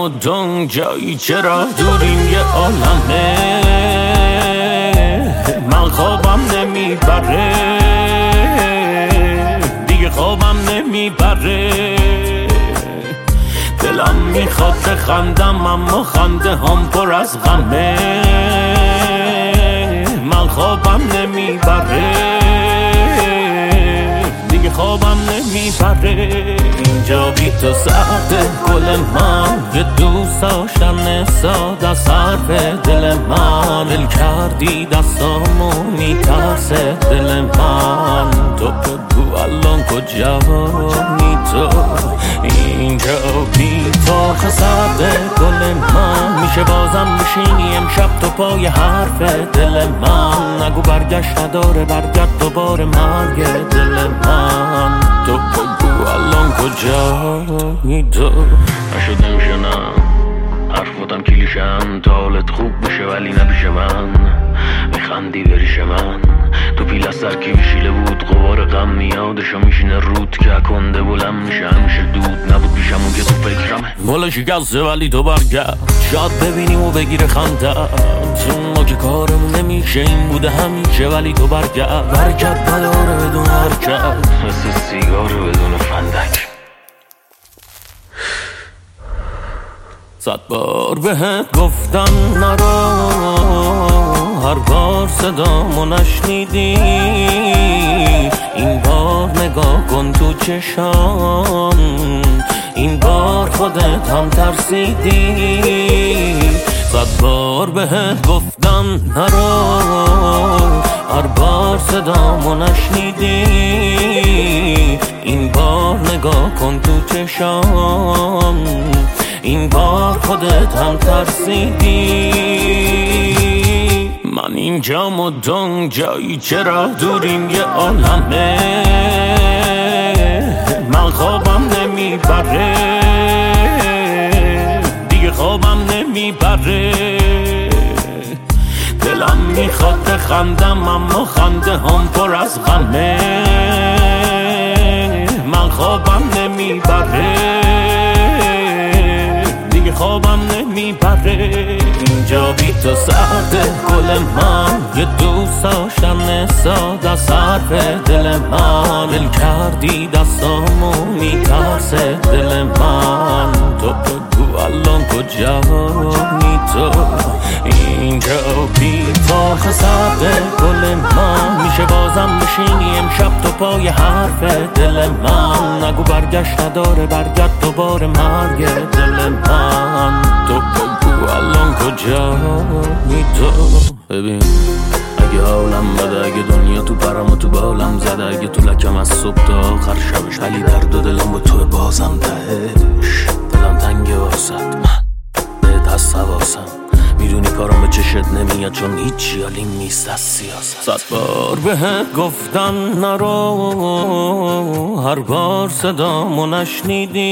مدام جایی چرا دوریم یه عالمه من خوابم نمیبره دیگه خوابم نمیبره دلم میخواد بخندم اما خنده هم پر از غمه من خوابم نمیبره دیگه خوابم نمیبره اینجا بی تو سرده گل من یه دوست داشتن ساده از حرف دل من دل کردی دستامو میترسه دل من تو بگو الان کجایی تو اینجا بی تو سرده گل من میشه بازم بشینی امشب تو پای حرف دل من نگو برگشت نداره برگرد دوباره مرگ دل من تو بگو الان کجایی تو نشد نمیشه نه حرفاتم کلیشن تا حالت خوب بشه ولی نبیشه من میخندی بریش من تو پیل از سر کی میشیله بود غبار غم میادشو میشینه رود که کنده بلند میشه همیشه دود نبود پیشم اون که تو فکرمه والا شکسته ولی تو برگرد شاید ببینیم و بگیره خنده چون ما که کارمون نمیشه این بوده همیشه ولی تو برگرد نداره بدون حرکت مثل سیگار بدون فندک 100 بار بهت گفتم نرو هر بار صدامو نشنیدی این بار نگاه کن تو چشام این بار خودت هم ترسیدی 100 بار بهت گفتم نرو هر بار صدامو نشنیدی این بار نگاه کن تو چشام این بار خودت هم ترسیدی من اینجا مدام جایی چرا دوریم یه عالمه من خوابم نمیبره دیگه خوابم نمیبره دلم میخواد بخندم اما خنده هم پر از غمه من خوابم نمیبره خوابم نمیبره اینجا بی تو سرده گل من یه دوست داشتن ساده از حرف دل من دل کردی دستامو میترسه دل من تو بگو الان کجایی تو اینجا بی تو سرده گل من میشه بازم بشینی امشب تو پای حرف دل من نگو برگشت نداره برگرد دوباره مرگ دل من تو بگو الان کجایی تو ببین اگه حالم بده اگه دنیا تو پرم و تو بالم زده اگه تو لکم از صبح تا آخر شبش ولی درد و دلم با تو بازم تهش دلم تنگه واسد من بهت هست حواسم میدونی کارم به چشت نمیاد چون هیچی حالیم نیست از سیاست 100 بار بهت گفتم نرو هر بار صدامو نشنیدی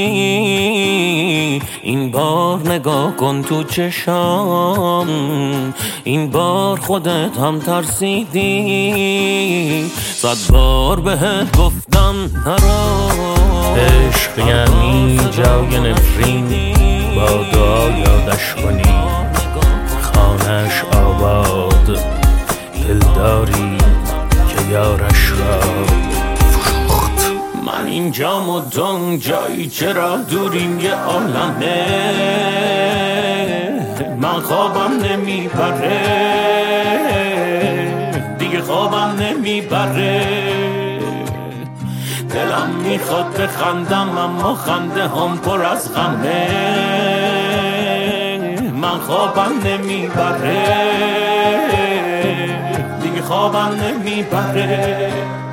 این بار نگاه کن تو چشام این بار خودت هم ترسیدی 100 بار بهت گفتم نرو عشق یعنی جای نفرین با دعا یادش کنی خانش آباد دلداری که یارش را فروخت من اینجا مدام جایی چرا دوریم یه عالمه من خوابم نمیبره دیگه خوابم نمیبره دلم میخواد بخندم اما خنده هم پر از غمه من خوابم نمیبره دیگه خوابم نمیبره